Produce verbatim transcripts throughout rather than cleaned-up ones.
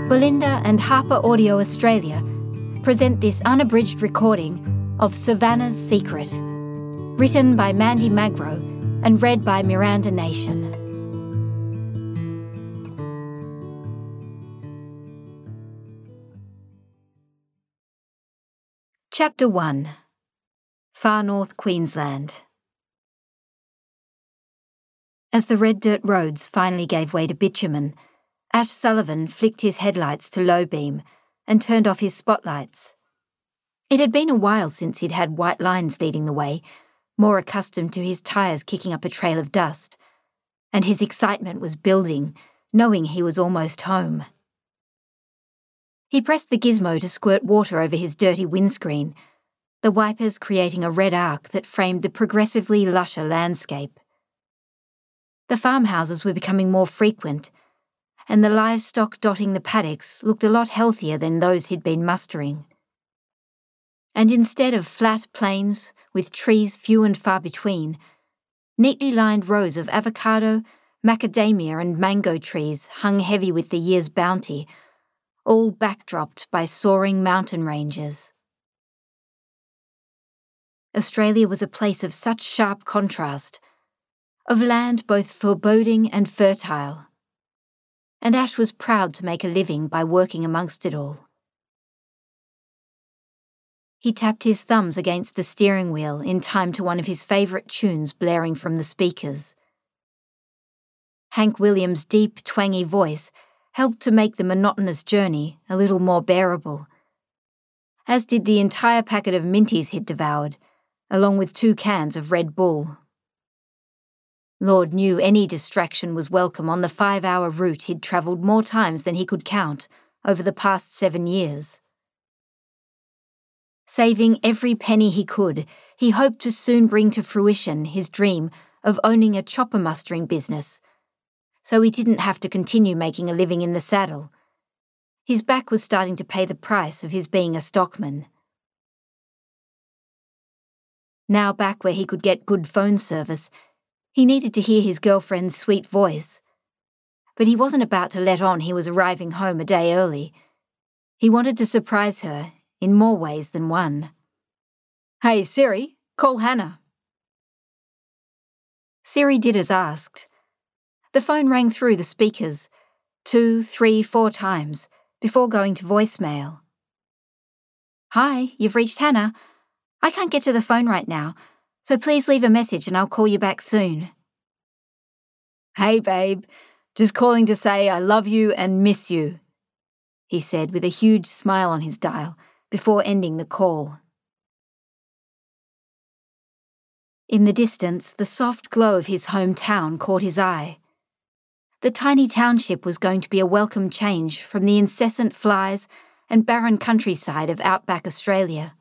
Belinda and Harper Audio Australia present this unabridged recording of Savannah's Secret, written by Mandy Magro and read by Miranda Nation. Chapter one. Far North Queensland. As the red dirt roads finally gave way to bitumen, Ash Sullivan flicked his headlights to low beam and turned off his spotlights. It had been a while since he'd had white lines leading the way, more accustomed to his tyres kicking up a trail of dust, and his excitement was building, knowing he was almost home. He pressed the gizmo to squirt water over his dirty windscreen, the wipers creating a red arc that framed the progressively lusher landscape. The farmhouses were becoming more frequent, and the livestock dotting the paddocks looked a lot healthier than those he'd been mustering. And instead of flat plains with trees few and far between, neatly lined rows of avocado, macadamia and mango trees hung heavy with the year's bounty, all backdropped by soaring mountain ranges. Australia was a place of such sharp contrast, of land both foreboding and fertile, and Ash was proud to make a living by working amongst it all. He tapped his thumbs against the steering wheel in time to one of his favourite tunes blaring from the speakers. Hank Williams' deep, twangy voice helped to make the monotonous journey a little more bearable, as did the entire packet of Minties he'd devoured, along with two cans of Red Bull. Lord knew any distraction was welcome on the five-hour route he'd travelled more times than he could count over the past seven years. Saving every penny he could, he hoped to soon bring to fruition his dream of owning a chopper mustering business, so he didn't have to continue making a living in the saddle. His back was starting to pay the price of his being a stockman. Now back where he could get good phone service, he needed to hear his girlfriend's sweet voice. But he wasn't about to let on he was arriving home a day early. He wanted to surprise her in more ways than one. "Hey, Siri, call Hannah." Siri did as asked. The phone rang through the speakers, two, three, four times, before going to voicemail. "Hi, you've reached Hannah. I can't get to the phone right now, so please leave a message and I'll call you back soon." "Hey, babe. Just calling to say I love you and miss you," he said with a huge smile on his dial before ending the call. In the distance, the soft glow of his hometown caught his eye. The tiny township was going to be a welcome change from the incessant flies and barren countryside of outback Australia.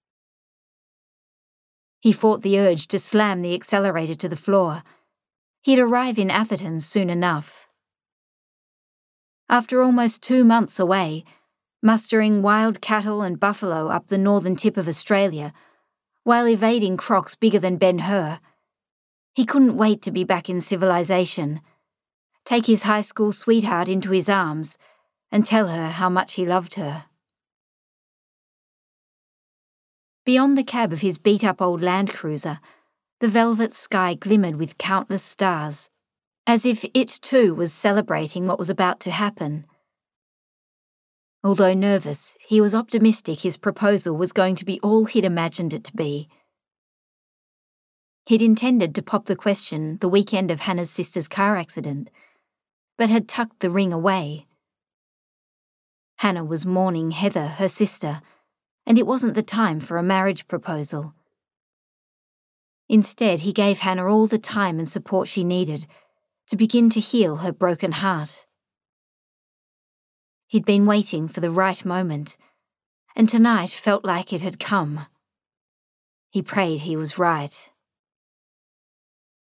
He fought the urge to slam the accelerator to the floor. He'd arrive in Atherton soon enough. After almost two months away, mustering wild cattle and buffalo up the northern tip of Australia, while evading crocs bigger than Ben-Hur, he couldn't wait to be back in civilization, take his high school sweetheart into his arms, and tell her how much he loved her. Beyond the cab of his beat-up old Land Cruiser, the velvet sky glimmered with countless stars, as if it too was celebrating what was about to happen. Although nervous, he was optimistic his proposal was going to be all he'd imagined it to be. He'd intended to pop the question the weekend of Hannah's sister's car accident, but had tucked the ring away. Hannah was mourning Heather, her sister, and it wasn't the time for a marriage proposal. Instead, he gave Hannah all the time and support she needed to begin to heal her broken heart. He'd been waiting for the right moment, and tonight felt like it had come. He prayed he was right.